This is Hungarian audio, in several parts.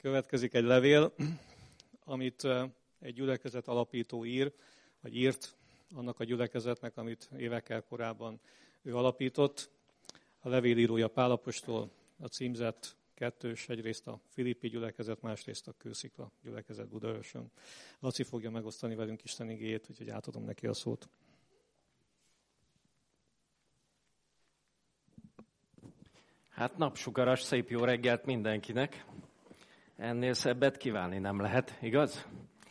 Következik egy levél, amit egy gyülekezet alapító ír, vagy írt annak a gyülekezetnek, amit évekkel korábban ő alapított. A levél írója Pál apostol, a címzett kettős, egyrészt a Filippi gyülekezet, másrészt a Kőszikla gyülekezet Budaörsön. Laci fogja megosztani velünk Isten igéjét, úgyhogy átadom neki a szót. Hát napsugaras, szép jó reggelt mindenkinek. Ennél szebbet kívánni nem lehet, igaz?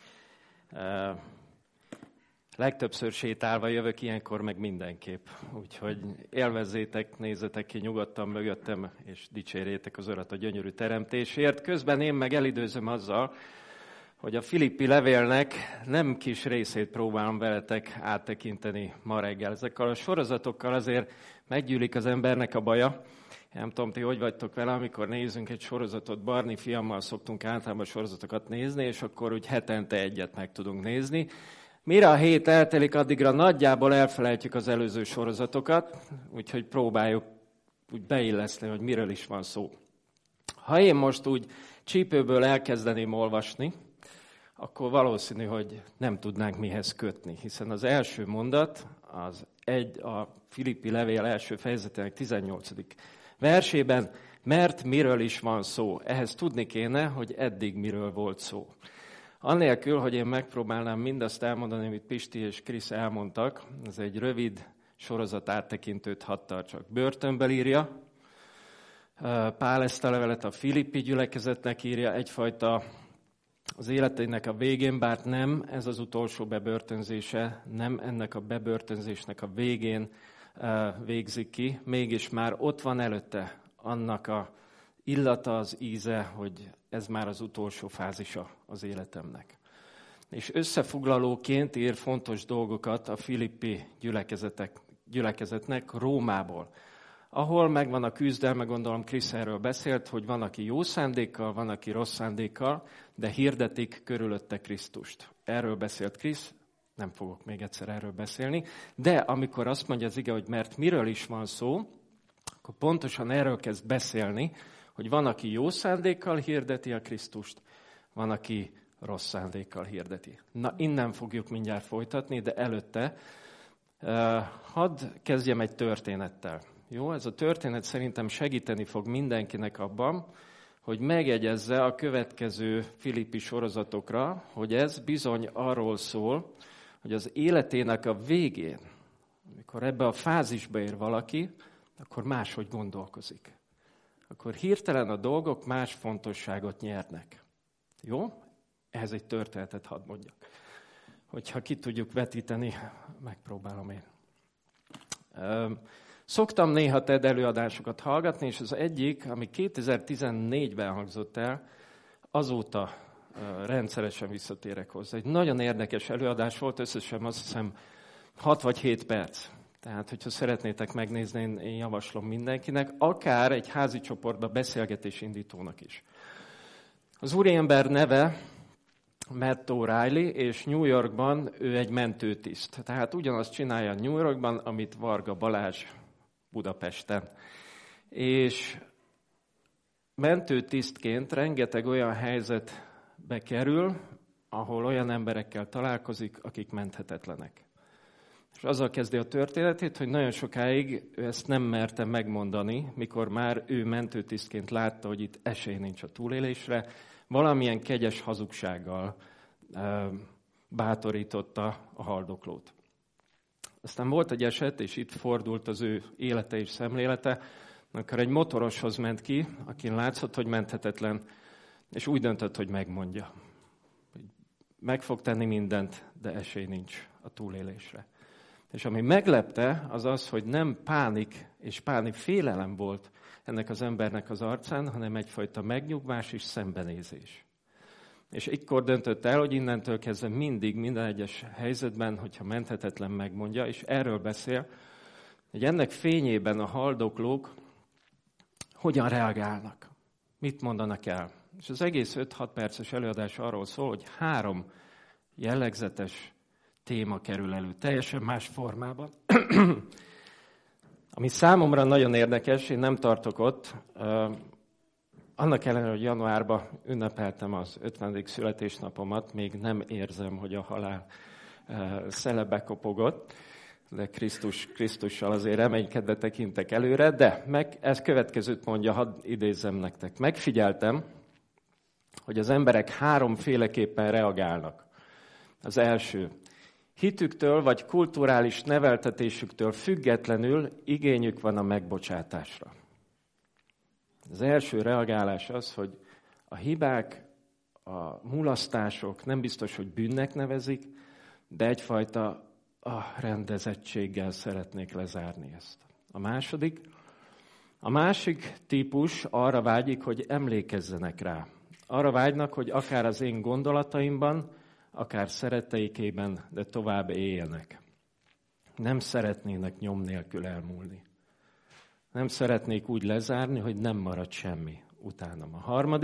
Legtöbbször sétálva jövök, ilyenkor meg mindenképp. Úgyhogy élvezzétek, nézzetek ki nyugodtan mögöttem, és dicsérjétek az Urat a gyönyörű teremtésért. Közben én meg elidőzöm azzal, hogy a Filippi levélnek nem kis részét próbálom veletek áttekinteni ma reggel. Ezekkel a sorozatokkal azért meggyűlik az embernek a baja. Nem tudom, ti hogy vagytok vele, amikor nézünk egy sorozatot, Barni fiammal szoktunk általában sorozatokat nézni, és akkor úgy hetente egyet meg tudunk nézni. Mire a hét eltelik, addigra nagyjából elfelejtjük az előző sorozatokat, úgyhogy próbáljuk úgy beilleszteni, hogy miről is van szó. Ha én most úgy csípőből elkezdeném olvasni, akkor valószínű, hogy nem tudnánk mihez kötni, hiszen az első mondat, a Filippi levél első fejezetének 18. versében, mert miről is van szó. Ehhez tudni kéne, hogy eddig miről volt szó. Annélkül, hogy én megpróbálnám mindazt elmondani, amit Pisti és Krisz elmondtak, ez egy rövid sorozat áttekintőt hadd tartsak. Börtönből írja, Pál ezt a levelet a Filippi gyülekezetnek írja, egyfajta az életének a végén, bár nem ez az utolsó bebörtönzése, nem ennek a bebörtönzésnek a végén végzik ki, mégis már ott van előtte annak a illata, az íze, hogy ez már az utolsó fázisa az életemnek. És összefoglalóként ír fontos dolgokat a Filippi gyülekezetnek Rómából, ahol megvan a küzdelme, gondolom Krisz erről beszélt, hogy van, aki jó szándékkal, van, aki rossz szándékkal, de hirdetik körülötte Krisztust. Erről beszélt Krisz, nem fogok még egyszer erről beszélni, de amikor azt mondja az ige, hogy mert miről is van szó, akkor pontosan erről kezd beszélni, hogy van, aki jó szándékkal hirdeti a Krisztust, van, aki rossz szándékkal hirdeti. Na, innen fogjuk mindjárt folytatni, de előtte hadd kezdjem egy történettel. Jó, ez a történet szerintem segíteni fog mindenkinek abban, hogy megjegyezze a következő Filippi sorozatokra, hogy ez bizony arról szól, hogy az életének a végén, amikor ebbe a fázisba ér valaki, akkor máshogy gondolkozik. Akkor hirtelen a dolgok más fontosságot nyernek. Jó? Ehhez egy történetet hadd mondjak. Hogyha ki tudjuk vetíteni, megpróbálom én. Szoktam néha TED előadásokat hallgatni, és az egyik, ami 2014-ben hangzott el, azóta rendszeresen visszatérek hozzá. Egy nagyon érdekes előadás volt, összesen azt hiszem 6 vagy 7 perc. Tehát, hogyha szeretnétek megnézni, én javaslom mindenkinek, akár egy házi csoportba beszélgetés indítónak is. Az úriember neve Matt O'Reilly, és New Yorkban ő egy mentőtiszt. Tehát ugyanazt csinálja New Yorkban, amit Varga Balázs Budapesten. És mentőtisztként rengeteg olyan helyzetbe kerül, ahol olyan emberekkel találkozik, akik menthetetlenek. És azzal kezdi a történetét, hogy nagyon sokáig ő ezt nem merte megmondani, mikor már ő mentőtisztként látta, hogy itt esély nincs a túlélésre, valamilyen kegyes hazugsággal bátorította a haldoklót. Aztán volt egy eset, és itt fordult az ő élete és szemlélete, amikor egy motoroshoz ment ki, akin látszott, hogy menthetetlen, és úgy döntött, hogy megmondja. Meg fog tenni mindent, de esély nincs a túlélésre. És ami meglepte, az az, hogy nem pánik és félelem volt ennek az embernek az arcán, hanem egyfajta megnyugvás és szembenézés. És ikkor döntött el, hogy innentől kezdve mindig, minden egyes helyzetben, hogyha menthetetlen megmondja, és erről beszél, hogy ennek fényében a haldoklók hogyan reagálnak, mit mondanak el. És az egész 5-6 perces előadás arról szól, hogy 3 jellegzetes téma kerül elő, teljesen más formában. Ami számomra nagyon érdekes, én nem tartok ott, Annak ellenére, hogy januárban ünnepeltem az 50. születésnapomat, még nem érzem, hogy a halál szele bekopogott, de Krisztussal azért reménykedve tekintek előre, de ez következőt mondja, hadd idézzem nektek. Megfigyeltem, hogy az emberek háromféleképpen reagálnak. Az első, hitüktől vagy kulturális neveltetésüktől függetlenül igényük van a megbocsátásra. Az első reagálás az, hogy a hibák, a mulasztások nem biztos, hogy bűnnek nevezik, de egyfajta rendezettséggel szeretnék lezárni ezt. A másik típus arra vágyik, hogy emlékezzenek rá. Arra vágynak, hogy akár az én gondolataimban, akár szeretteikében, de tovább éljenek. Nem szeretnének nyom nélkül elmúlni. Nem szeretnék úgy lezárni, hogy nem marad semmi utánam.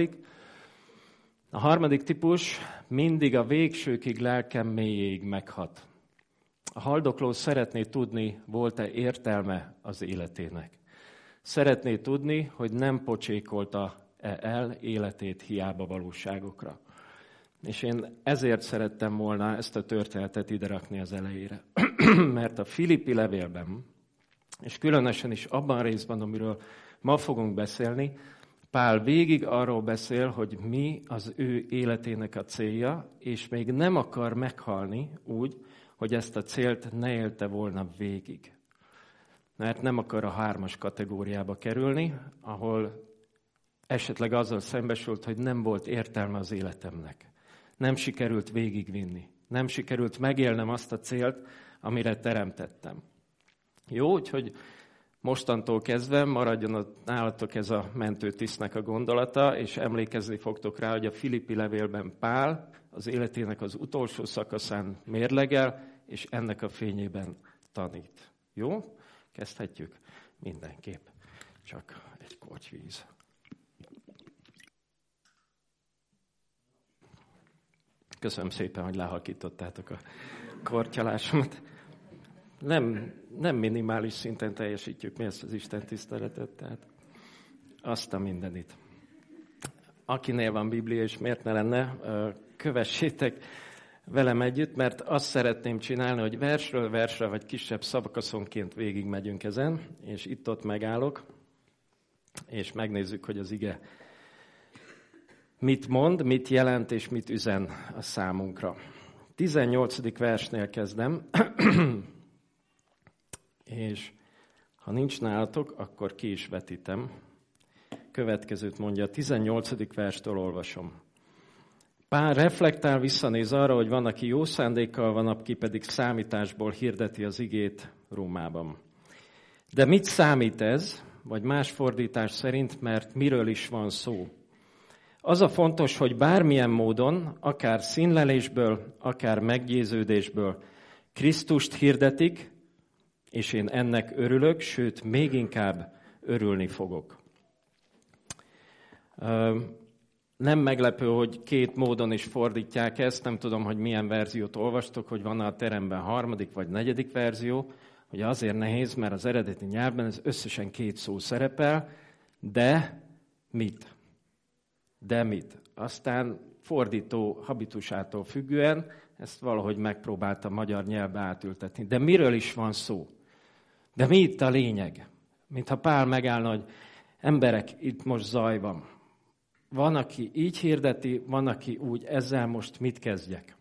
A harmadik típus mindig a végsőkig, lelkem mélyéig meghat. A haldokló szeretné tudni, volt-e értelme az életének. Szeretné tudni, hogy nem pocsékolta el életét hiába valóságokra. És én ezért szerettem volna ezt a történetet ide rakni az elejére. Mert a Filippi levélben, és különösen is abban a részben, amiről ma fogunk beszélni, Pál végig arról beszél, hogy mi az ő életének a célja, és még nem akar meghalni úgy, hogy ezt a célt ne élte volna végig. Mert nem akar a 3-as kategóriába kerülni, ahol esetleg azzal szembesült, hogy nem volt értelme az életemnek. Nem sikerült végigvinni. Nem sikerült megélnem azt a célt, amire teremtettem. Jó, úgyhogy mostantól kezdve maradjon nálatok ez a mentőtisztnek a gondolata, és emlékezni fogtok rá, hogy a Filippi levélben Pál az életének az utolsó szakaszán mérlegel, és ennek a fényében tanít. Jó? Kezdhetjük? Mindenképp. Csak egy korty víz. Köszönöm szépen, hogy lehalkítottátok a kortyalásomat. Nem minimális szinten teljesítjük mi ezt az Isten tiszteletet, tehát azt a mindenit. Akinél van Biblia, és miért ne lenne, kövessétek velem együtt, mert azt szeretném csinálni, hogy versről versre, vagy kisebb szakaszonként végigmegyünk ezen, és itt-ott megállok, és megnézzük, hogy az ige mit mond, mit jelent, és mit üzen a számunkra. 18. versnél kezdem, és ha nincs nálatok, akkor ki is vetítem. Következőt mondja, a 18. verstől olvasom. Pál reflektál, visszanéz arra, hogy van, aki jó szándékkal, van, aki pedig számításból hirdeti az igét Rómában. De mit számít ez, vagy más fordítás szerint, mert miről is van szó? Az a fontos, hogy bármilyen módon, akár színlelésből, akár meggyőződésből Krisztust hirdetik, és én ennek örülök, sőt, még inkább örülni fogok. Nem meglepő, hogy két módon is fordítják ezt, nem tudom, hogy milyen verziót olvastok, hogy van a teremben 3. vagy 4. verzió, hogy azért nehéz, mert az eredeti nyelvben ez összesen 2 szó szerepel, de mit? De mit? Aztán fordító habitusától függően ezt valahogy megpróbáltam magyar nyelvbe átültetni. De miről is van szó? De mi itt a lényeg? Mintha Pál megállna, hogy emberek, itt most zaj van. Van, aki így hirdeti, van, aki úgy, ezzel most mit kezdjek?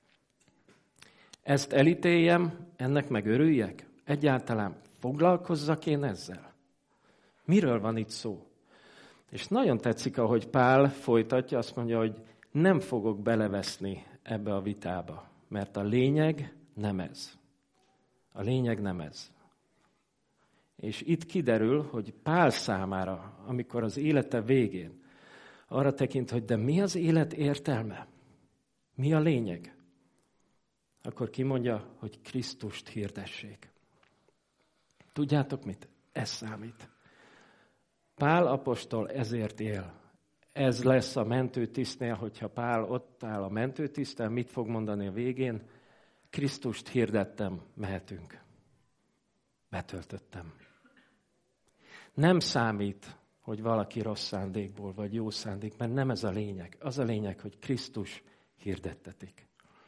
Ezt elítéljem, ennek meg örüljek? Egyáltalán foglalkozzak én ezzel? Miről van itt szó? És nagyon tetszik, ahogy Pál folytatja, azt mondja, hogy nem fogok beleveszni ebbe a vitába, mert a lényeg nem ez. A lényeg nem ez. És itt kiderül, hogy Pál számára, amikor az élete végén arra tekint, hogy de mi az élet értelme? Mi a lényeg? Akkor kimondja, hogy Krisztust hirdessék. Tudjátok mit? Ez számít. Pál apostol ezért él. Ez lesz a mentőtisztnél, hogyha Pál ott áll a mentőtiszttel, mit fog mondani a végén? Krisztust hirdettem, mehetünk. Betöltöttem. Nem számít, hogy valaki rossz szándékból, vagy jó szándék, mert nem ez a lényeg. Az a lényeg, hogy Krisztus hirdettetik.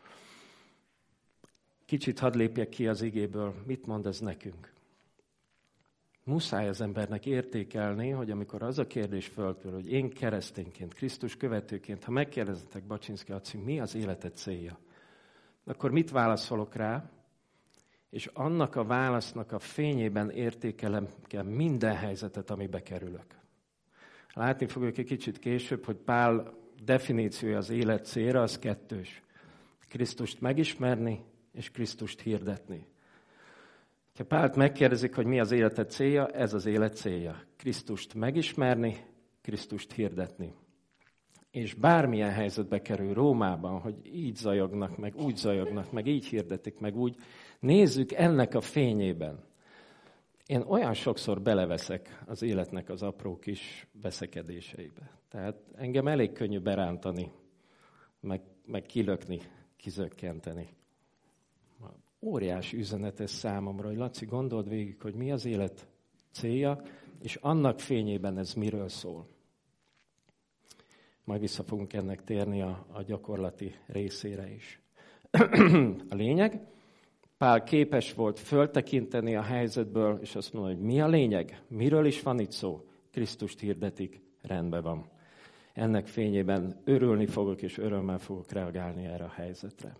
Kicsit hadd lépjek ki az igéből. Mit mond ez nekünk? Muszáj az embernek értékelni, hogy amikor az a kérdés föltől, hogy én keresztényként, Krisztus követőként, ha megkérdezitek Baczynszky Laci, mi az életed célja? Akkor mit válaszolok rá? És annak a válasznak a fényében értékelem kell minden helyzetet, amibe kerülök. Látni fogjuk egy kicsit később, hogy Pál definíciója az élet célra, az kettős. Krisztust megismerni, és Krisztust hirdetni. Ha Pált megkérdezik, hogy mi az életed célja, ez az élet célja. Krisztust megismerni, Krisztust hirdetni. És bármilyen helyzetbe kerül Rómában, hogy így zajognak, meg úgy zajognak, meg így hirdetik, meg úgy, nézzük ennek a fényében. Én olyan sokszor beleveszek az életnek az apró kis veszekedéseibe. Tehát engem elég könnyű berántani, meg kilökni, kizökkenteni. Óriási üzenet ez számomra, hogy Laci, gondold végig, hogy mi az élet célja, és annak fényében ez miről szól. Majd vissza fogunk ennek térni a gyakorlati részére is. A lényeg, Pál képes volt föltekinteni a helyzetből, és azt mondja, hogy mi a lényeg, miről is van itt szó. Krisztust hirdetik, rendben van. Ennek fényében örülni fogok, és örömmel fogok reagálni erre a helyzetre.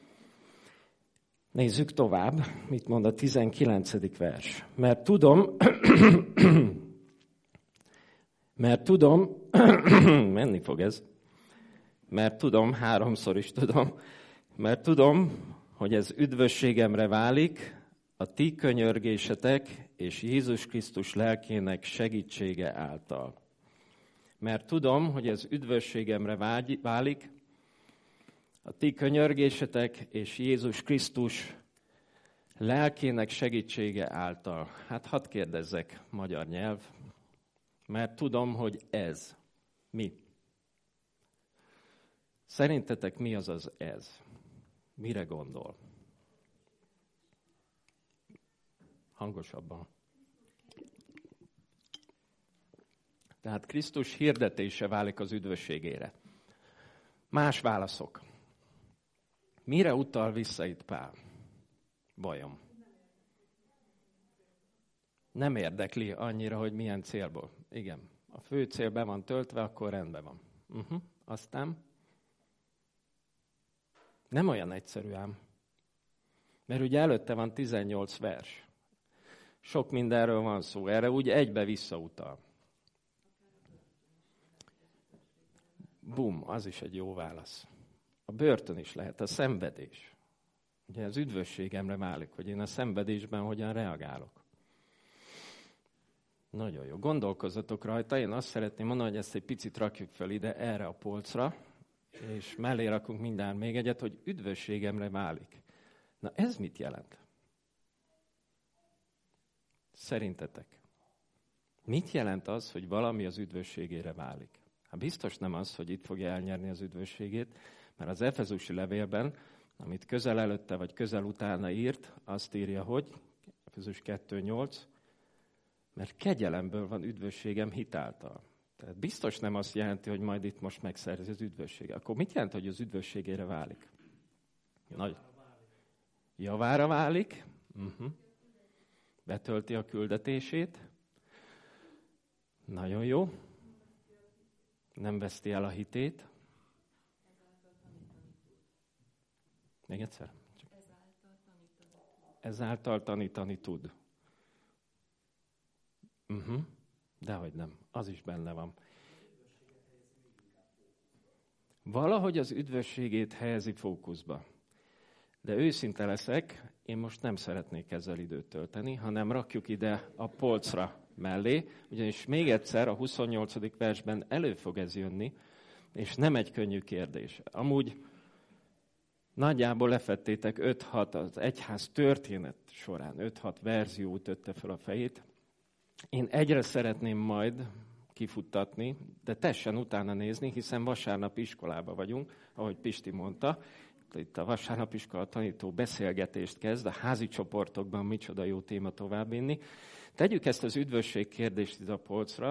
Nézzük tovább, mit mond a 19. vers. Mert tudom, menni fog ez, mert tudom, háromszor is tudom, mert tudom, hogy ez üdvösségemre válik, a ti könyörgésetek és Jézus Krisztus lelkének segítsége által. Mert tudom, hogy ez üdvösségemre válik, a ti könyörgésetek és Jézus Krisztus lelkének segítsége által. Hát hadd kérdezzek, magyar nyelv, mert tudom, hogy ez. Mi? Szerintetek mi az az ez? Mire gondol? Hangosabban. Tehát Krisztus hirdetése válik az üdvösségére. Más válaszok. Mire utal vissza itt Pál? Vajon? Nem érdekli annyira, hogy milyen célból. Igen, a fő cél be van töltve, akkor rendben van. Aztán nem olyan egyszerű ám. Mert ugye előtte van 18 vers. Sok mindenről van szó. Erre úgy egybe visszautal. Bum, az is egy jó válasz. A börtön is lehet, a szenvedés. Ugye az üdvösségemre válik, hogy én a szenvedésben hogyan reagálok. Nagyon jó. Gondolkozzatok rajta. Én azt szeretném mondani, hogy ezt egy picit rakjuk fel ide, erre a polcra, és mellé rakunk mindjárt még egyet, hogy üdvösségemre válik. Na ez mit jelent? Szerintetek? Mit jelent az, hogy valami az üdvösségére válik? Hát biztos nem az, hogy itt fogja elnyerni az üdvösségét, mert az Efezusi levélben, amit közel előtte vagy közel utána írt, azt írja, hogy Efezus 2.8, mert kegyelemből van üdvösségem hitáltal. Tehát biztos nem azt jelenti, hogy majd itt most megszerzi az üdvösséget. Akkor mit jelent, hogy az üdvösségére válik? Javára válik. Betölti a küldetését. Nagyon jó. Nem veszti el a hitét. Még egyszer? Ezáltal tanítani tud. Dehogy nem. Az is benne van. Valahogy az üdvösségét helyezi fókuszba. De őszinte leszek, én most nem szeretnék ezzel időt tölteni, hanem rakjuk ide a polcra mellé, ugyanis még egyszer a 28. versben elő fog ez jönni, és nem egy könnyű kérdés. Amúgy nagyjából lefettétek 5-6 az egyház történet során, 5-6 verzió ütötte fel a fejét. Én egyre szeretném majd kifuttatni, de tessen utána nézni, hiszen vasárnap iskolába vagyunk, ahogy Pisti mondta. Itt a vasárnap iskola tanító beszélgetést kezd, a házi csoportokban micsoda jó téma továbbvinni. Tegyük ezt az üdvösség kérdést ide a polcra,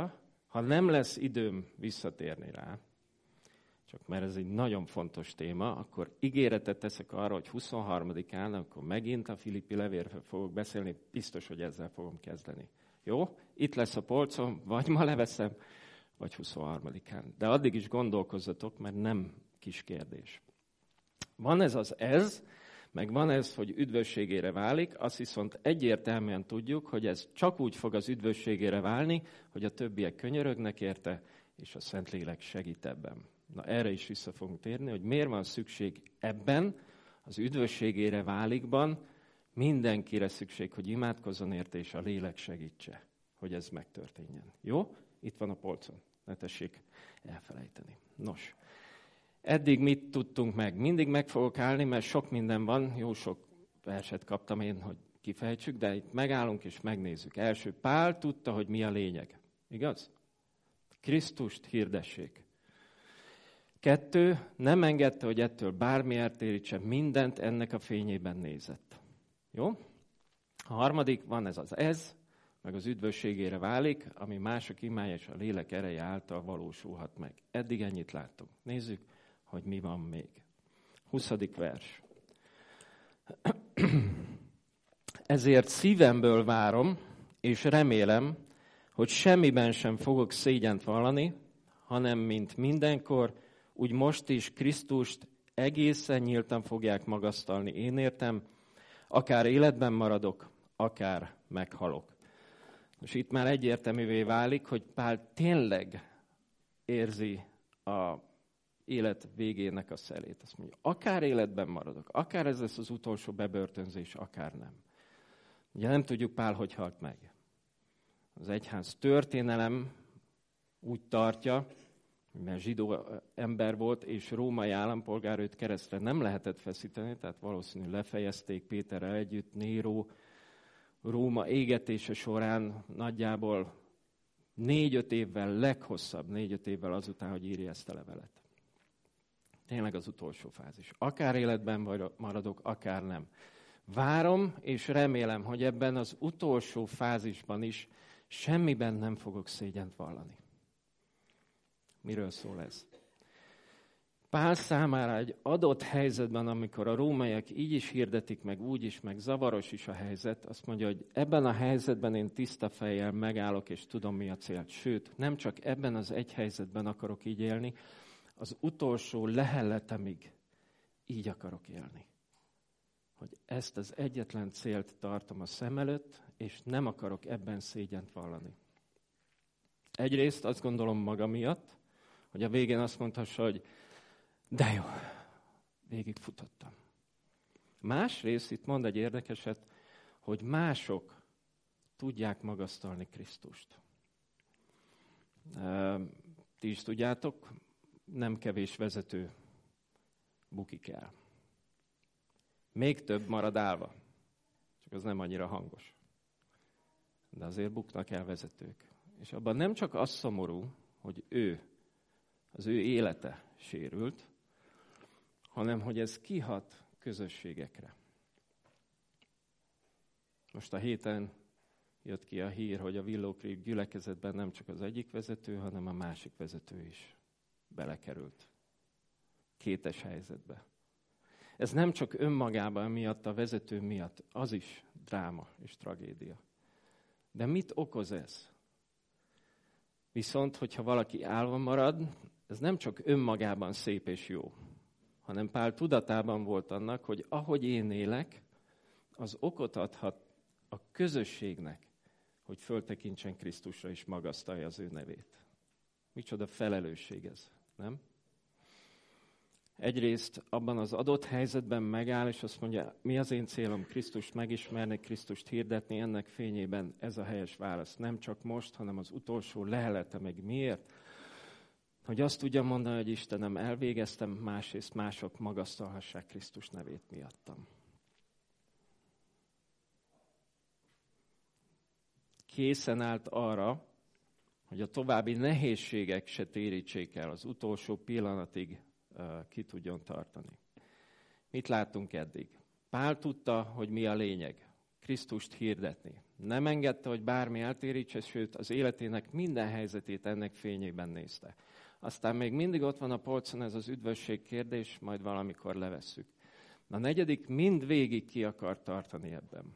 Ha nem lesz időm visszatérni rá, csak mert ez egy nagyon fontos téma, akkor ígéretet teszek arra, hogy 23-án, akkor megint a Filippi levélről fogok beszélni, biztos, hogy ezzel fogom kezdeni. Jó? Itt lesz a polcom, vagy ma leveszem, vagy 23-án. De addig is gondolkozzatok, mert nem kis kérdés. Van ez, meg van ez, hogy üdvösségére válik, azt viszont egyértelműen tudjuk, hogy ez csak úgy fog az üdvösségére válni, hogy a többiek könyörögnek érte, és a Szentlélek segít ebben. Na erre is vissza fogunk térni, hogy miért van szükség ebben, az üdvösségére válikban, mindenkire szükség, hogy imádkozzon érte, és a lélek segítse, hogy ez megtörténjen. Jó? Itt van a polcon. Ne tessék elfelejteni. Nos, eddig mit tudtunk meg? Mindig meg fogok állni, mert sok minden van, jó sok verset kaptam én, hogy kifejtsük, de itt megállunk és megnézzük. Első, Pál tudta, hogy mi a lényeg. Igaz? Krisztust hirdessék. 2, nem engedte, hogy ettől bármi eltérítse, mindent ennek a fényében nézett. Jó? A harmadik, van ez, meg az üdvösségére válik, ami mások imája és a lélek ereje által valósulhat meg. Eddig ennyit láttunk. Nézzük, hogy mi van még. 20. vers. Ezért szívemből várom, és remélem, hogy semmiben sem fogok szégyent vallani, hanem mint mindenkor, úgy most is Krisztust egészen nyíltan fogják magasztalni. Én értem, akár életben maradok, akár meghalok. Most itt már egyértelművé válik, hogy Pál tényleg érzi a élet végének a szelét. Azt mondja, akár életben maradok, akár ez lesz az utolsó bebörtönzés, akár nem. Ugye nem tudjuk Pál, hogy halt meg. Az egyház történelem úgy tartja, mert zsidó ember volt, és római állampolgár, őt keresztre nem lehetett feszíteni, tehát valószínűleg lefejezték Péterrel együtt. Néró Róma égetése során nagyjából 4-5 évvel, leghosszabb 4-5 évvel azután, hogy írja ezt a levelet. Tényleg az utolsó fázis. Akár életben maradok, akár nem. Várom és remélem, hogy ebben az utolsó fázisban is semmiben nem fogok szégyent vallani. Miről szól ez? Pál számára egy adott helyzetben, amikor a rómaiak így is hirdetik, meg úgy is, meg zavaros is a helyzet, azt mondja, hogy ebben a helyzetben én tiszta fejjel megállok, és tudom, mi a cél. Sőt, nem csak ebben az egy helyzetben akarok így élni, az utolsó lehelletemig így akarok élni. Hogy ezt az egyetlen célt tartom a szem előtt, és nem akarok ebben szégyent vallani. Egyrészt azt gondolom maga miatt, hogy a végén azt mondhassa, hogy de jó, végigfutottam. Másrészt itt mond egy érdekeset, hogy mások tudják magasztalni Krisztust. Ti is tudjátok, nem kevés vezető bukik el. Még több marad állva, csak az nem annyira hangos. De azért buknak el vezetők. És abban nem csak az szomorú, hogy az ő élete sérült, hanem hogy ez kihat közösségekre. Most a héten jött ki a hír, hogy a Willow Creek gyülekezetben nem csak az egyik vezető, hanem a másik vezető is belekerült. Kétes helyzetbe. Ez nem csak önmagában miatt, a vezető miatt, az is dráma és tragédia. De mit okoz ez? Viszont, hogyha valaki állva marad, ez nem csak önmagában szép és jó, hanem Pál tudatában volt annak, hogy ahogy én élek, az okot adhat a közösségnek, hogy föltekintsen Krisztusra és magasztalja az ő nevét. Micsoda felelősség ez, nem? Egyrészt abban az adott helyzetben megáll, és azt mondja, mi az én célom? Krisztust megismerni, Krisztust hirdetni, ennek fényében ez a helyes válasz. Nem csak most, hanem az utolsó lehelete meg miért? Hogy azt tudjam mondani, hogy Istenem, elvégeztem, másrészt mások magasztalhassák Krisztus nevét miattam. Készen állt arra, hogy a további nehézségek se térítsék el, az utolsó pillanatig ki tudjon tartani. Mit láttunk eddig? Pál tudta, hogy mi a lényeg. Krisztust hirdetni. Nem engedte, hogy bármi eltérítse, sőt az életének minden helyzetét ennek fényében nézte. Aztán még mindig ott van a polcon ez az üdvösség kérdés, majd valamikor levesszük. A negyedik mind végig ki akar tartani ebben.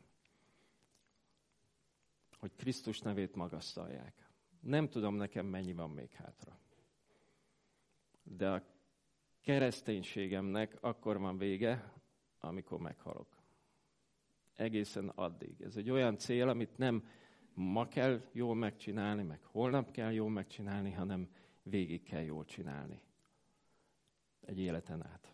Hogy Krisztus nevét magasztalják. Nem tudom nekem mennyi van még hátra. De a kereszténységemnek akkor van vége, amikor meghalok. Egészen addig. Ez egy olyan cél, amit nem ma kell jól megcsinálni, meg holnap kell jól megcsinálni, hanem végig kell jól csinálni. Egy életen át.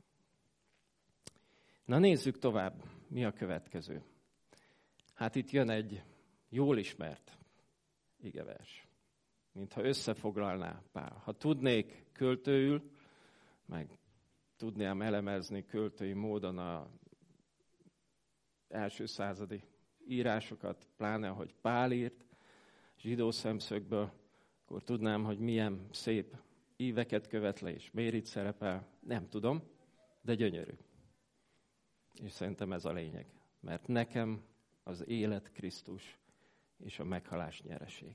Na nézzük tovább, mi a következő. Hát itt jön egy jól ismert igevers. Mintha összefoglalná Pál. Ha tudnék költőül, meg tudnám elemezni költői módon a első századi írásokat, pláne, hogy Pál írt, zsidó szemszögből, akkor tudnám, hogy milyen szép íveket követ le, és miért itt szerepel. Nem tudom, de gyönyörű. És szerintem ez a lényeg. Mert nekem az élet Krisztus, és a meghalás nyereség.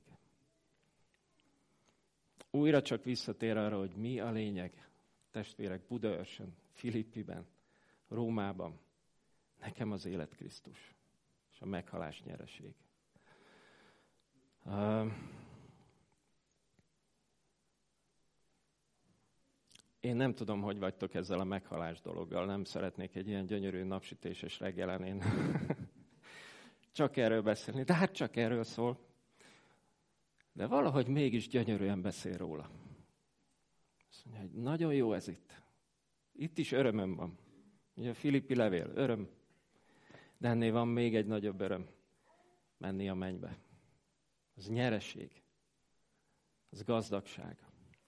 Újra csak visszatér arra, hogy mi a lényeg. Testvérek, Budaörsön, Filippiben, Rómában. Nekem az élet Krisztus, és a meghalás nyereség. Én nem tudom, hogy vagytok ezzel a meghalás dologgal. Nem szeretnék egy ilyen gyönyörű napsütéses reggelen én csak erről beszélni. De hát csak erről szól. De valahogy mégis gyönyörűen beszél róla. Azt mondja, hogy nagyon jó ez itt. Itt is örömöm van. Ugye a Filippi levél, öröm. De ennél van még egy nagyobb öröm. Menni a mennybe. Az nyereség. Az gazdagság.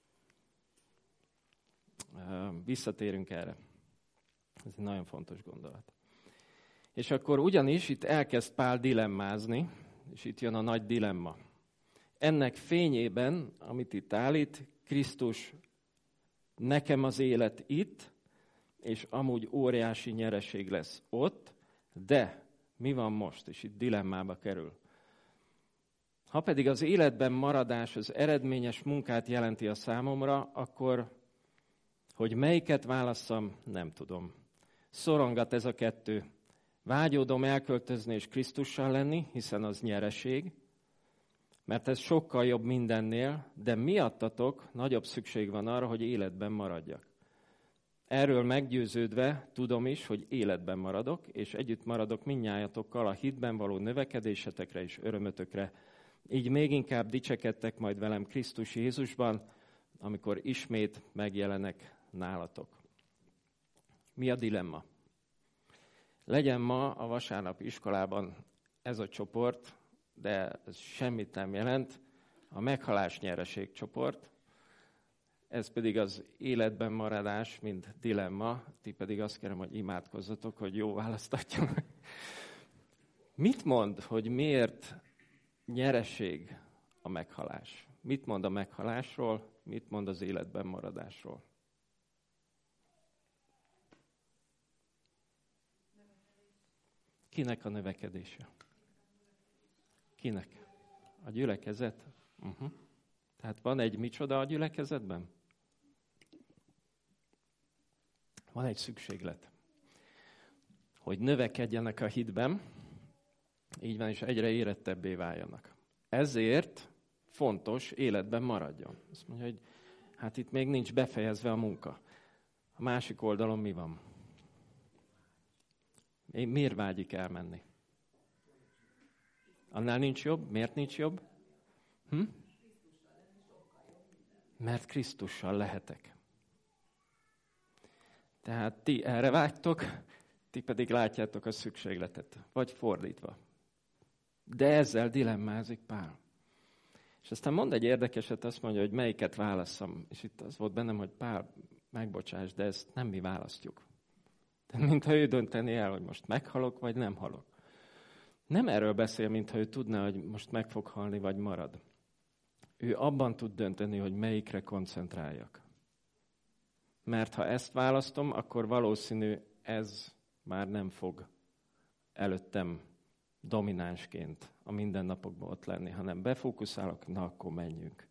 Visszatérünk erre. Ez egy nagyon fontos gondolat. És akkor ugyanis itt elkezd Pál dilemmázni, és itt jön a nagy dilemma. Ennek fényében, amit itt állít, Krisztus nekem az élet itt, és amúgy óriási nyereség lesz ott, de mi van most? És itt dilemmába kerül. Ha pedig az életben maradás az eredményes munkát jelenti a számomra, akkor, hogy melyiket válasszam, nem tudom. Szorongat ez a kettő. Vágyódom elköltözni és Krisztussal lenni, hiszen az nyereség, mert ez sokkal jobb mindennél, de miattatok nagyobb szükség van arra, hogy életben maradjak. Erről meggyőződve tudom is, hogy életben maradok, és együtt maradok mindnyájatokkal a hitben való növekedésetekre és örömötökre. Így még inkább dicsekedtek majd velem Krisztus Jézusban, amikor ismét megjelenek nálatok. Mi a dilemma? Legyen ma a vasárnapi iskolában ez a csoport, de ez semmit nem jelent, a meghalás nyereség csoport, ez pedig az életben maradás, mint dilemma, ti pedig azt kérem, hogy imádkozzatok, hogy jó választatjon. Mit mond, hogy miért nyereség a meghalás? Mit mond a meghalásról, mit mond az életben maradásról? Kinek a növekedése? Kinek? A gyülekezet? Tehát van egy micsoda a gyülekezetben? Van egy szükséglet, hogy növekedjenek a hitben, így van, és egyre érettebbé váljanak. Ezért fontos életben maradjon. Azt mondja, hogy hát itt még nincs befejezve a munka. A másik oldalon mi van? Miért vágyik elmenni? Annál nincs jobb? Miért nincs jobb? Mert Krisztussal lehetek. Tehát ti erre vágytok, ti pedig látjátok a szükségletet. Vagy fordítva. De ezzel dilemmázik Pál. És aztán mond egy érdekeset, azt mondja, hogy melyiket válasszam. És itt az volt bennem, hogy Pál, megbocsáss, de ezt nem mi választjuk. Tehát mintha ő dönteni el, hogy most meghalok, vagy nem halok. Nem erről beszél, mintha ő tudná, hogy most meg fog halni, vagy marad. Ő abban tud dönteni, hogy melyikre koncentráljak. Mert ha ezt választom, akkor valószínű ez már nem fog előttem dominánsként a mindennapokban ott lenni, hanem befókuszálok, na akkor menjünk.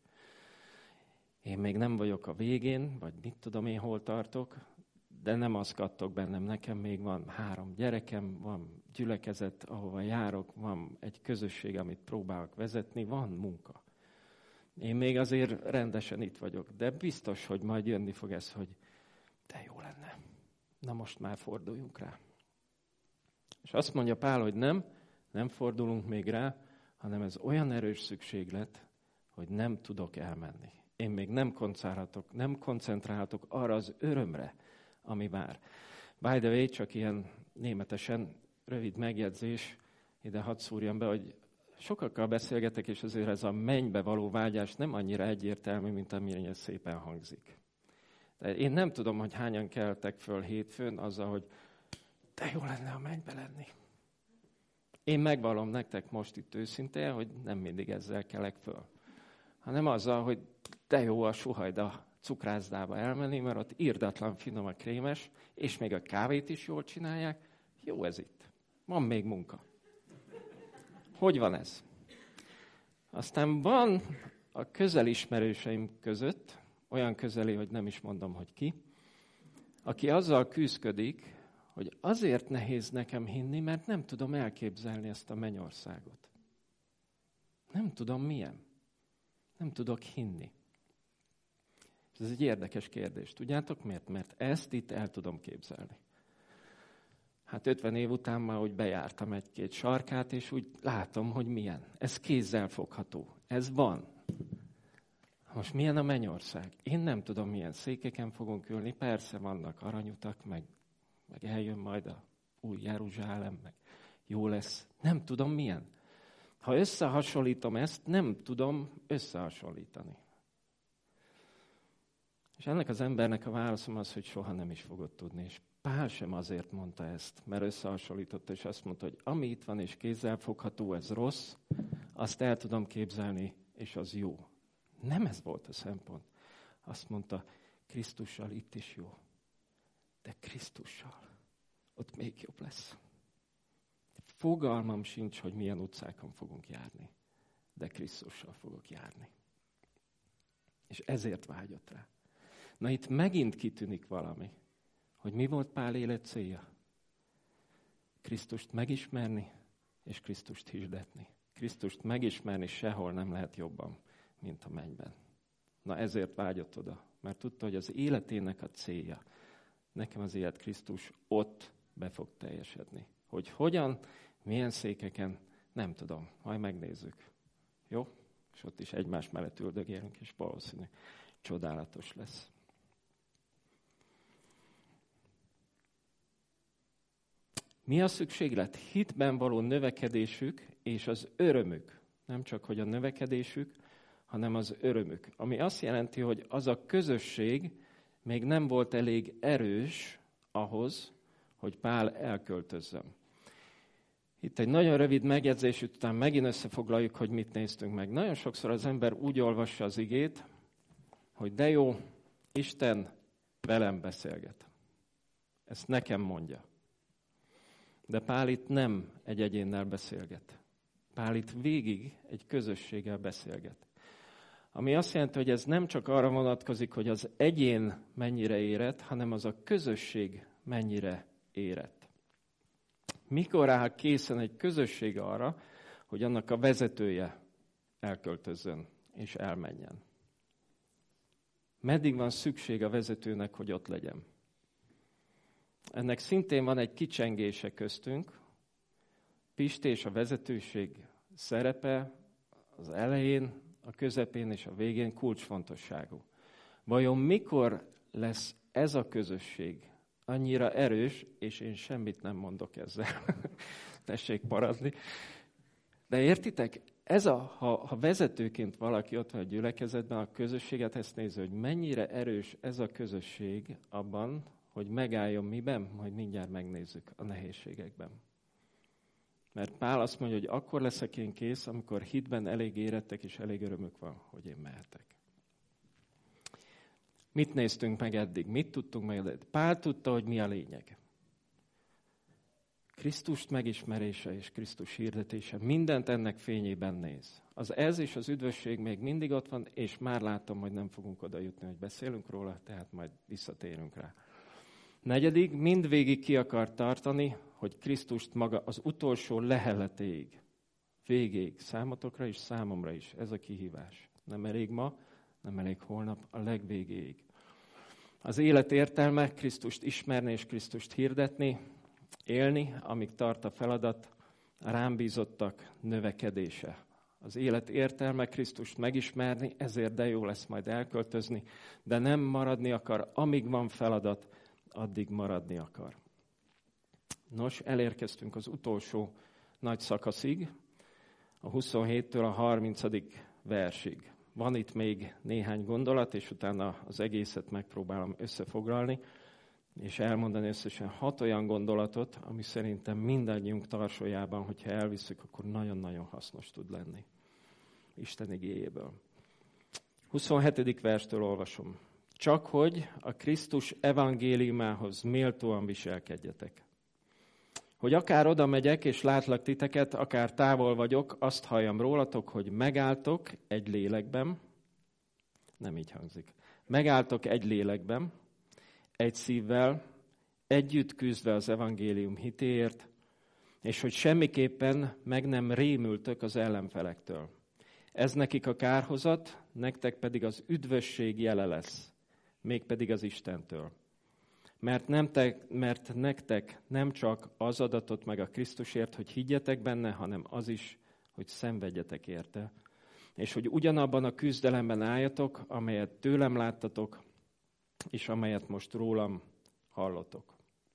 Én még nem vagyok a végén, vagy mit tudom én, hol tartok, de nem azt kattog bennem. Nekem még van 3 gyerekem, van gyülekezet, ahova járok, van egy közösség, amit próbálok vezetni, van munka. Én még azért rendesen itt vagyok, de biztos, hogy majd jönni fog ez, hogy de jó lenne. Na most már forduljunk rá. És azt mondja Pál, hogy nem fordulunk még rá, hanem ez olyan erős szükséglet, hogy nem tudok elmenni. Én még nem koncentrálhatok arra az örömre, ami vár. By the way, csak ilyen németesen rövid megjegyzés, ide hadd szúrjam be, hogy sokakkal beszélgetek, és azért ez a mennybe való vágyás nem annyira egyértelmű, mint amilyen szépen hangzik. De én nem tudom, hogy hányan keltek föl hétfőn azzal, hogy de jó lenne a mennybe lenni. Én megvallom nektek most itt őszintén, hogy nem mindig ezzel kelek föl. Hanem azzal, hogy de jó a Suhajda cukrászdába elmenni, mert ott irdatlan finom a krémes, és még a kávét is jól csinálják. Jó ez itt. Van még munka. Hogy van ez? Aztán van a közelismerőseim között, olyan közeli, hogy nem is mondom, hogy ki, aki azzal küszködik, hogy azért nehéz nekem hinni, mert nem tudom elképzelni ezt a mennyországot. Nem tudom milyen. Nem tudok hinni. Ez egy érdekes kérdés. Tudjátok miért? Mert ezt itt el tudom képzelni. Hát 50 év után már úgy bejártam 1-2 sarkát, és úgy látom, hogy milyen. Ez kézzel fogható. Ez van. Most milyen a mennyország? Én nem tudom, milyen székeken fogunk ülni. Persze vannak aranyutak, meg eljön majd a új Jeruzsálem, meg jó lesz. Nem tudom, milyen. Ha összehasonlítom ezt, nem tudom összehasonlítani. És ennek az embernek a válaszom az, hogy soha nem is fogod tudni. És Pál sem azért mondta ezt, mert összehasonlította, és azt mondta, hogy ami itt van és kézzelfogható, ez rossz, azt el tudom képzelni, és az jó. Nem ez volt a szempont. Azt mondta, Krisztussal itt is jó. De Krisztussal ott még jobb lesz. Fogalmam sincs, hogy milyen utcákon fogunk járni, de Krisztussal fogok járni. És ezért vágyott rá. Na itt megint kitűnik valami, hogy mi volt Pál élet célja? Krisztust megismerni, és Krisztust hirdetni. Krisztust megismerni sehol nem lehet jobban, mint a mennyben. Na ezért vágyott oda, mert tudta, hogy az életének a célja, nekem az élet Krisztus ott be fog teljesedni. Hogy hogyan, milyen székeken, nem tudom, majd megnézzük. Jó? És ott is egymás mellett üldögélünk, és valószínű csodálatos lesz. Mi a szükséglet? Hitben való növekedésük és az örömük. Nem csak, hogy a növekedésük, hanem az örömük. Ami azt jelenti, hogy az a közösség még nem volt elég erős ahhoz, hogy Pál elköltözzön. Itt egy nagyon rövid megjegyzés után megint összefoglaljuk, hogy mit néztünk meg. Nagyon sokszor az ember úgy olvassa az igét, hogy de jó, Isten velem beszélget. Ezt nekem mondja. De Pál itt nem egy egyénnel beszélget. Pál itt végig egy közösséggel beszélget. Ami azt jelenti, hogy ez nem csak arra vonatkozik, hogy az egyén mennyire érett, hanem az a közösség mennyire érett. Mikor áll készen egy közösség arra, hogy annak a vezetője elköltözzön és elmenjen? Meddig van szükség a vezetőnek, hogy ott legyen? Ennek szintén van egy kicsengése köztünk. Pisti és a vezetőség szerepe az elején, a közepén és a végén kulcsfontosságú. Vajon mikor lesz ez a közösség annyira erős, és én semmit nem mondok ezzel. Tessék maradni. De értitek, ha vezetőként valaki ott van a gyülekezetben, a közösséget ezt nézi, hogy mennyire erős ez a közösség abban, hogy megálljon miben, majd mindjárt megnézzük a nehézségekben. Mert Pál azt mondja, hogy akkor leszek én kész, amikor hitben elég érettek és elég örömük van, hogy én mehetek. Mit néztünk meg eddig? Mit tudtunk meg eddig? Pál tudta, hogy mi a lényeg. Krisztust megismerése és Krisztus hirdetése mindent ennek fényében néz. Az ez és az üdvösség még mindig ott van, és már látom, hogy nem fogunk oda jutni, hogy beszélünk róla, tehát majd visszatérünk rá. 4. mindvégig ki akar tartani, hogy Krisztust maga az utolsó leheletéig, végéig, számotokra is, számomra is. Ez a kihívás. Nem elég ma, nem elég holnap, a legvégéig. Az élet értelme Krisztust ismerni és Krisztust hirdetni, élni, amíg tart a feladat, a rám bízottak növekedése. Az élet értelme Krisztust megismerni, ezért de jó lesz majd elköltözni, de nem maradni akar, amíg van feladat, addig maradni akar. Nos, elérkeztünk az utolsó nagy szakaszig, a 27-től a 30. versig. Van itt még néhány gondolat, és utána az egészet megpróbálom összefoglalni, és elmondani összesen 6 olyan gondolatot, ami szerintem mindannyiunk tarsójában, hogyha elviszük, akkor nagyon-nagyon hasznos tud lenni. Isten igéjéből. 27. verstől olvasom. Csak hogy a Krisztus evangéliumához méltóan viselkedjetek. Hogy akár oda megyek, és látlak titeket, akár távol vagyok, azt halljam rólatok, hogy megálltok egy lélekben, nem így hangzik, megálltok egy lélekben, egy szívvel, együtt küzdve az evangélium hitéért, és hogy semmiképpen meg nem rémültök az ellenfelektől. Ez nekik a kárhozat, nektek pedig az üdvösség jele lesz, mégpedig az Istentől. Mert nektek nem csak az adatot meg a Krisztusért, hogy higgyetek benne, hanem az is, hogy szenvedjetek érte. És hogy ugyanabban a küzdelemben álljatok, amelyet tőlem láttatok, és amelyet most rólam hallotok.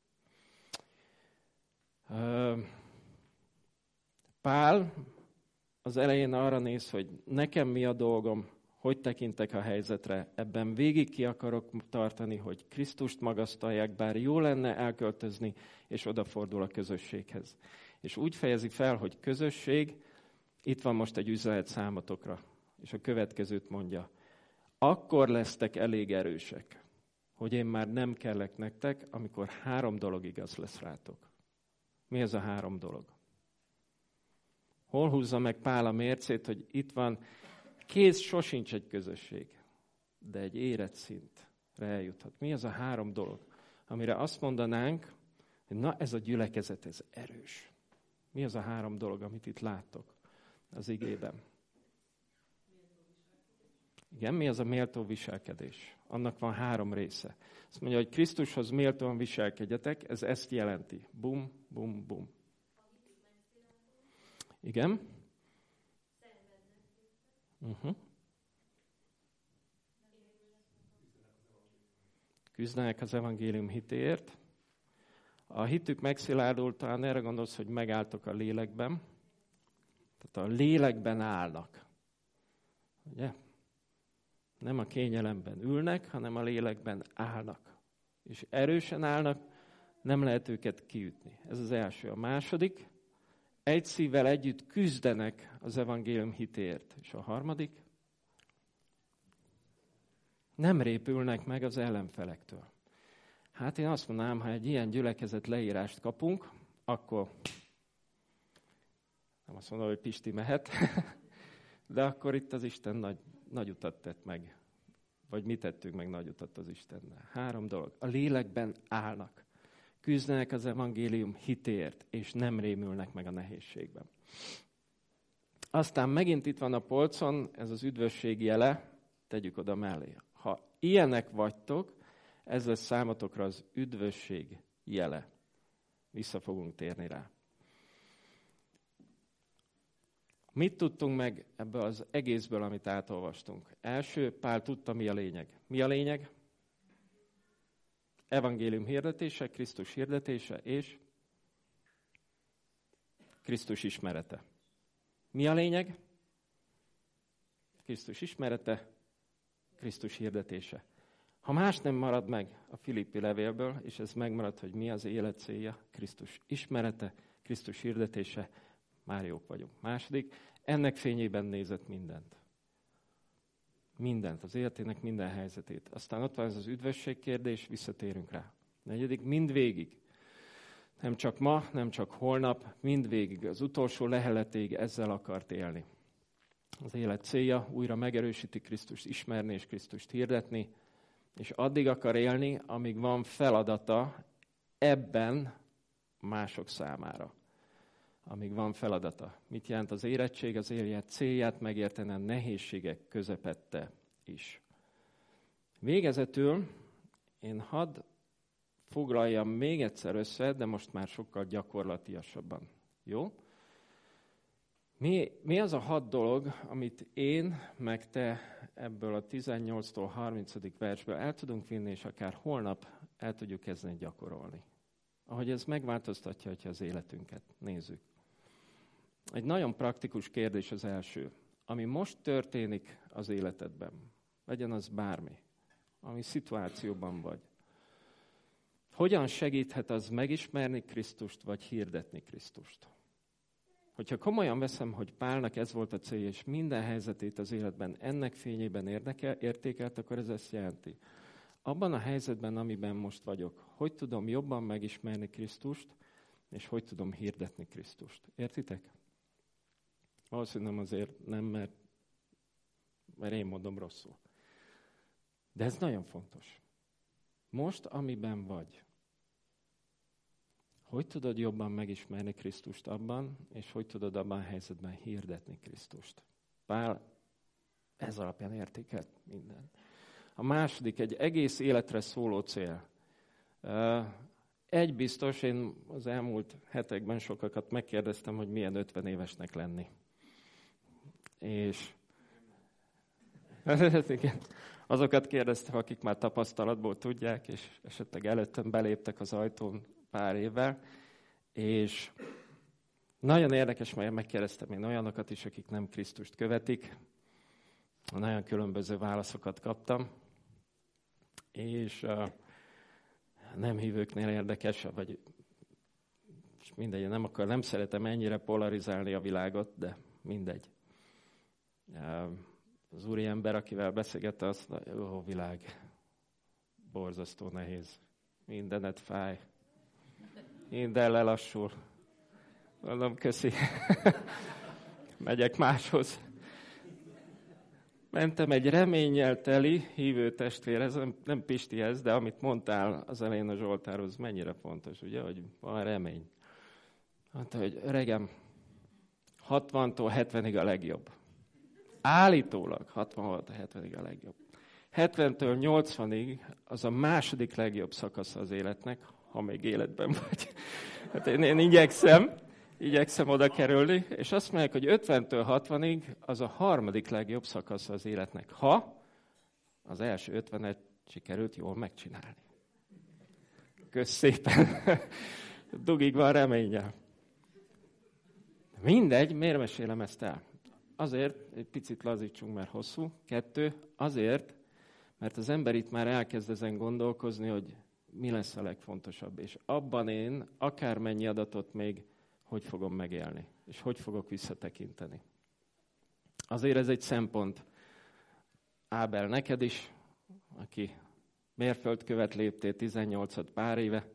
Pál az elején arra néz, hogy nekem mi a dolgom, hogy tekintek a helyzetre, ebben végig ki akarok tartani, hogy Krisztust magasztalják, bár jó lenne elköltözni, és odafordul a közösséghez. És úgy fejezi fel, hogy közösség, itt van most egy üzenet számotokra, és a következőt mondja. Akkor lesztek elég erősek, hogy én már nem kellek nektek, amikor 3 dolog igaz lesz rátok. Mi ez a 3 dolog? Hol húzza meg Pál a mércét, hogy itt van, kész sosincs egy közösség, de egy érett szintre eljuthat. Mi az a 3 dolog, amire azt mondanánk, hogy na ez a gyülekezet, ez erős. Mi az a 3 dolog, amit itt láttok az igében? Igen, mi az a méltó viselkedés? Annak van 3 része. Azt mondja, hogy Krisztushoz méltóan viselkedjetek, ez ezt jelenti. Bum, bum, bum. Igen? Küzdenek az evangélium hitéért. A hitük megszilárdult, talán erre gondolsz, hogy megálltok a lélekben. Tehát a lélekben állnak. Ugye? Nem a kényelemben ülnek, hanem a lélekben állnak. És erősen állnak, nem lehet őket kiütni. Ez az első. A második, egy szívvel együtt küzdenek az evangélium hitéért. És a harmadik, nem répülnek meg az ellenfelektől. Hát én azt mondanám, ha egy ilyen gyülekezet leírást kapunk, akkor nem azt mondom, hogy Pisti mehet, de akkor itt az Isten nagy utat tett meg. Vagy mi tettünk meg nagy utat az Istennel. 3 dolog. A lélekben állnak. Küzdenek az evangélium hitéért, és nem rémülnek meg a nehézségben. Aztán megint itt van a polcon, ez az üdvösség jele, tegyük oda mellé. Ha ilyenek vagytok, ez lesz számotokra az üdvösség jele. Vissza fogunk térni rá. Mit tudtunk meg ebből az egészből, amit átolvastunk? Első, Pál tudta, mi a lényeg. Mi a lényeg? Evangélium hirdetése, Krisztus hirdetése és Krisztus ismerete. Mi a lényeg? Krisztus ismerete, Krisztus hirdetése. Ha más nem marad meg a Filippi levélből, és ez megmarad, hogy mi az élet célja, Krisztus ismerete, Krisztus hirdetése, már jók vagyunk. Második, ennek fényében nézett mindent. Mindent, az életének minden helyzetét. Aztán ott van ez az üdvösség kérdés, visszatérünk rá. 4, mindvégig. Nem csak ma, nem csak holnap, mindvégig, az utolsó leheletig ezzel akart élni. Az élet célja újra megerősíti Krisztust ismerni és Krisztust hirdetni, és addig akar élni, amíg van feladata ebben mások számára. Amíg van feladata. Mit jelent az érettség? Az élet célját megérteni a nehézségek közepette is. Végezetül én hadd foglaljam még egyszer össze, de most már sokkal gyakorlatiasabban. Jó? Mi az a 6 dolog, amit én, meg te ebből a 18-tól 30. versből el tudunk vinni, és akár holnap el tudjuk kezdeni gyakorolni? Ahogy ez megváltoztatja az életünket. Nézzük. Egy nagyon praktikus kérdés az első. Ami most történik az életedben, legyen az bármi, ami szituációban vagy. Hogyan segíthet az megismerni Krisztust, vagy hirdetni Krisztust? Hogyha komolyan veszem, hogy Pálnak ez volt a célja, és minden helyzetét az életben ennek fényében értékelt, akkor ez ezt jelenti. Abban a helyzetben, amiben most vagyok, hogy tudom jobban megismerni Krisztust, és hogy tudom hirdetni Krisztust. Értitek? Valószínűleg nem azért nem, mert én mondom rosszul. De ez nagyon fontos. Most, amiben vagy, hogy tudod jobban megismerni Krisztust abban, és hogy tudod abban a helyzetben hirdetni Krisztust? Pál ez alapján értékelt minden. A második, egy egész életre szóló cél. Egy biztos, én az elmúlt hetekben sokakat megkérdeztem, hogy milyen 50 évesnek lenni. És azokat kérdeztem, akik már tapasztalatból tudják, és esetleg előttem beléptek az ajtón pár évvel, és nagyon érdekes, mert megkérdeztem én olyanokat is, akik nem Krisztust követik. Nagyon különböző válaszokat kaptam, és nem hívőknél érdekes, vagy mindegy, nem szeretem ennyire polarizálni a világot, de mindegy. Az úriember, akivel beszélgettem, azt mondja, jó világ, borzasztó nehéz, mindenet fáj, minden lelassul. Mondom, köszi, megyek máshoz. Mentem egy reménnyel teli hívő testvérhez, nem Pistihez, de amit mondtál az elején a Zsoltárhoz, mennyire fontos, ugye, hogy van remény. Mondta, hogy öregem, 60-tól 70-ig a legjobb. Állítólag 66-70-ig a legjobb. 70-től 80-ig az a második legjobb szakasz az életnek, ha még életben vagy. Hát én igyekszem oda kerülni, és azt mondják, hogy 50-től 60-ig az a harmadik legjobb szakasz az életnek, ha az első 50-et sikerült jól megcsinálni. Kösz szépen. Dugig van reménnyel. Mindegy, miért mesélem ezt el? Azért, egy picit lazítsunk, mert hosszú. 2, azért, mert az ember itt már elkezd ezen gondolkozni, hogy mi lesz a legfontosabb. És abban én akármennyi adatot még hogy fogom megélni, és hogy fogok visszatekinteni. Azért ez egy szempont. Ábel, neked is, aki mérföldkövet léptél 18 pár éve,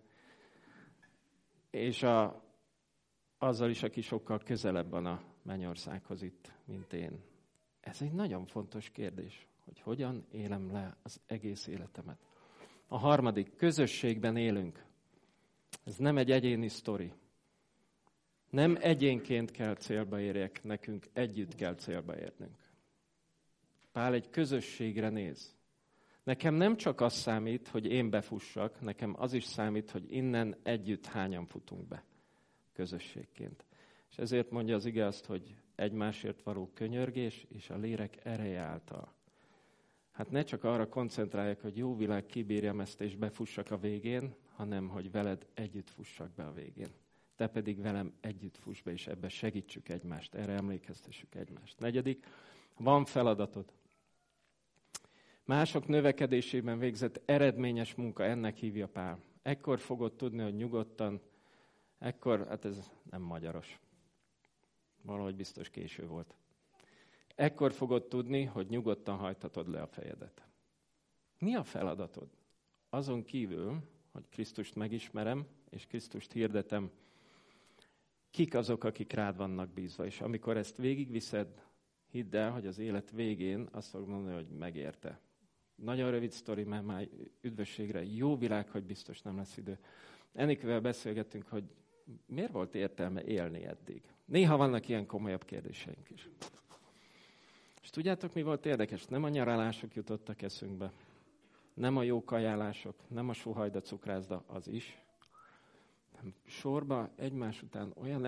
és azzal is, aki sokkal közelebb van a mennyországhoz itt, mint én. Ez egy nagyon fontos kérdés, hogy hogyan élem le az egész életemet. A harmadik, közösségben élünk. Ez nem egy egyéni sztori. Nem egyénként kell célba érjek, nekünk együtt kell célba érnünk. Pál egy közösségre néz. Nekem nem csak az számít, hogy én befussak, nekem az is számít, hogy innen együtt hányan futunk be közösségként. És ezért mondja az ige azt, hogy egymásért való könyörgés és a lélek ereje által. Hát ne csak arra koncentráljak, hogy jó világ, kibírjam ezt és befussak a végén, hanem hogy veled együtt fussak be a végén. Te pedig velem együtt fuss be, és ebbe segítsük egymást, erre emlékeztessük egymást. 4. Van feladatod. Mások növekedésében végzett eredményes munka, ennek hívja Pál. Ekkor fogod tudni, hogy nyugodtan, hát ez nem magyaros. Valahogy biztos késő volt. Ekkor fogod tudni, hogy nyugodtan hajthatod le a fejedet. Mi a feladatod? Azon kívül, hogy Krisztust megismerem, és Krisztust hirdetem, kik azok, akik rád vannak bízva. És amikor ezt végigviszed, hidd el, hogy az élet végén azt fogod mondani, hogy megérte. Nagyon rövid sztori, mert már üdvösségre jó világ, hogy biztos nem lesz idő. Enikővel beszélgettünk, hogy miért volt értelme élni eddig. Néha vannak ilyen komolyabb kérdéseink is. És tudjátok, mi volt érdekes? Nem a nyaralások jutottak eszünkbe, nem a jó kajálások, nem a sóhajda cukrászda, az is. Sorba egymás után olyan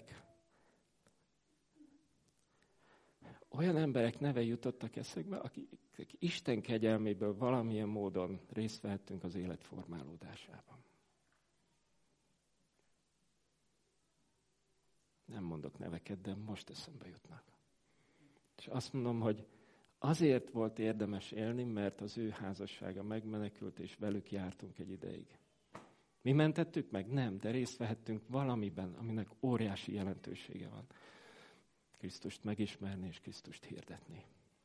emberek neve jutottak eszekbe, akik Isten kegyelméből valamilyen módon részt vehettünk az élet formálódásában. Nem mondok neveket, de most eszembe jutnak. És azt mondom, hogy azért volt érdemes élni, mert az ő házassága megmenekült, és velük jártunk egy ideig. Mi mentettük meg? Nem, de részt vehettünk valamiben, aminek óriási jelentősége van. Krisztust megismerni és Krisztust hirdetni.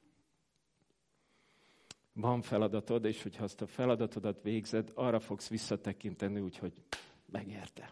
Van feladatod, és hogyha azt a feladatodat végzed, arra fogsz visszatekinteni, úgyhogy megérte.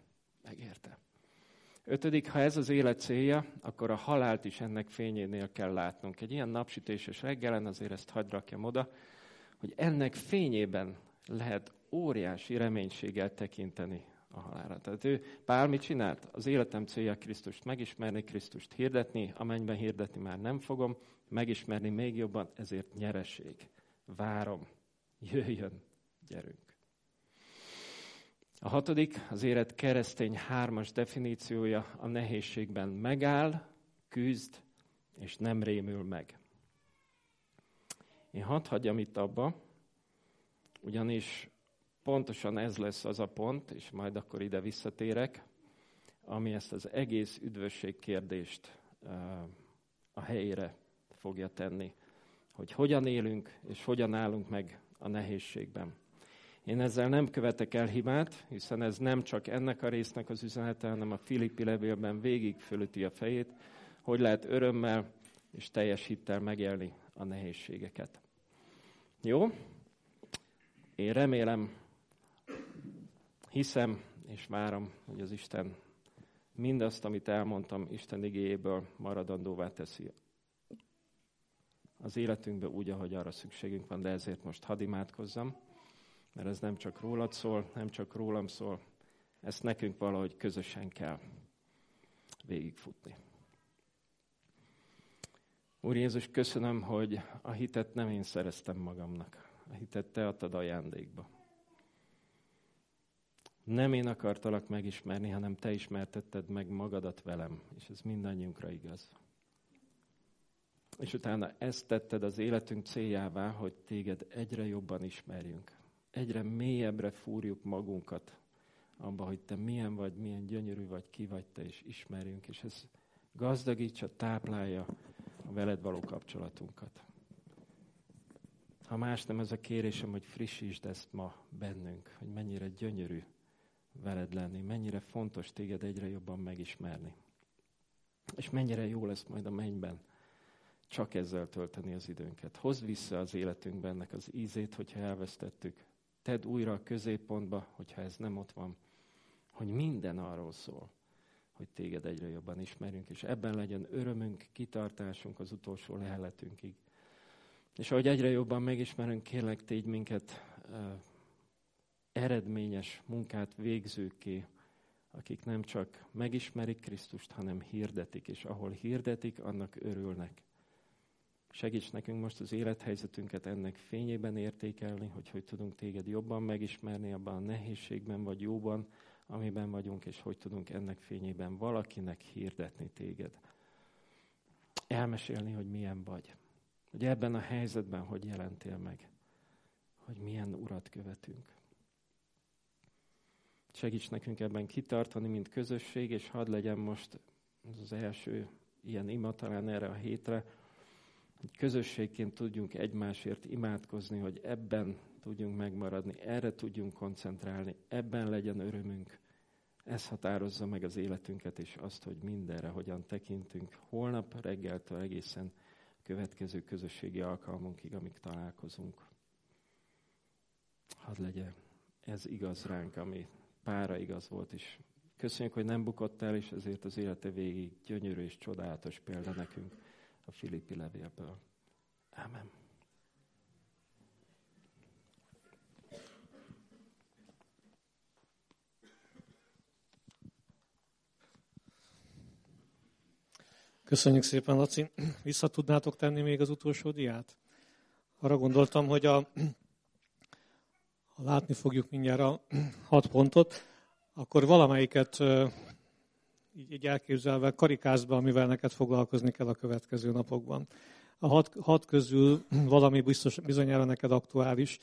5. Ha ez az élet célja, akkor a halált is ennek fényénél kell látnunk. Egy ilyen napsütéses reggelen, azért ezt hadd rakjam oda, hogy ennek fényében lehet óriási reménységgel tekinteni a halálra. Tehát Pál mit csinált? Az életem célja Krisztust megismerni, Krisztust hirdetni, a mennyben hirdetni már nem fogom, megismerni még jobban, ezért nyereség. Várom, jöjjön, gyerünk. A 6. az élet keresztény 3-as definíciója a nehézségben megáll, küzd, és nem rémül meg. Én hadd hagyjam itt abba, ugyanis pontosan ez lesz az a pont, és majd akkor ide visszatérek, ami ezt az egész üdvösség kérdést a helyére fogja tenni. Hogy hogyan élünk, és hogyan állunk meg a nehézségben. Én ezzel nem követek el hibát, hiszen ez nem csak ennek a résznek az üzenete, hanem a Filippi levélben végig fölüti a fejét, hogy lehet örömmel és teljes hittel megélni a nehézségeket. Jó? Én remélem, hiszem és várom, hogy az Isten mindazt, amit elmondtam, Isten igéjéből maradandóvá teszi az életünkbe úgy, ahogy arra szükségünk van, de ezért most hadd imádkozzam, mert ez nem csak rólad szól, nem csak rólam szól, ezt nekünk valahogy közösen kell végigfutni. Úr Jézus, köszönöm, hogy a hitet nem én szereztem magamnak. A hitet Te adtad ajándékba. Nem én akartalak megismerni, hanem Te ismertetted meg magadat velem, és ez mindannyiunkra igaz. És utána ezt tetted az életünk céljává, hogy Téged egyre jobban ismerjünk. Egyre mélyebbre fúrjuk magunkat abba, hogy Te milyen vagy, milyen gyönyörű vagy, ki vagy Te, és ismerjünk. És ez gazdagítsa, táplálja a veled való kapcsolatunkat. Ha más nem, ez a kérésem, hogy frissítsd ezt ma bennünk, hogy mennyire gyönyörű veled lenni, mennyire fontos Téged egyre jobban megismerni. És mennyire jó lesz majd a mennyben csak ezzel tölteni az időnket. Hozd vissza az életünkben ennek az ízét, hogyha elvesztettük. Tedd újra a középpontba, hogyha ez nem ott van, hogy minden arról szól, hogy Téged egyre jobban ismerjünk, és ebben legyen örömünk, kitartásunk az utolsó leheletünkig. És ahogy egyre jobban megismerünk, kérlek, tégy minket eredményes munkát végzőkké, akik nem csak megismerik Krisztust, hanem hirdetik, és ahol hirdetik, annak örülnek. Segíts nekünk most az élethelyzetünket ennek fényében értékelni, hogy tudunk Téged jobban megismerni abban a nehézségben vagy jóban, amiben vagyunk, és hogy tudunk ennek fényében valakinek hirdetni Téged. Elmesélni, hogy milyen vagy. Hogy ebben a helyzetben hogy jelentél meg. Hogy milyen urat követünk. Segíts nekünk ebben kitartani, mint közösség, és hadd legyen most az első ilyen ima talán erre a hétre, hogy közösségként tudjunk egymásért imádkozni, hogy ebben tudjunk megmaradni, erre tudjunk koncentrálni, ebben legyen örömünk. Ez határozza meg az életünket, és azt, hogy mindenre hogyan tekintünk holnap reggeltől egészen következő közösségi alkalmunkig, amíg találkozunk. Hadd legyen ez igaz ránk, ami pára igaz volt is. Köszönjük, hogy nem bukott el, és ezért az élete végig gyönyörű és csodálatos példa nekünk a Filippi levélből. Ámen. Köszönjük szépen, Laci. Vissza tudnátok tenni még az utolsó diát? Arra gondoltam, hogy ha látni fogjuk mindjárt a 6 pontot, akkor valamelyiket így elképzelve karikázba, amivel neked foglalkozni kell a következő napokban. A 6 közül valami bizonyára neked aktuális,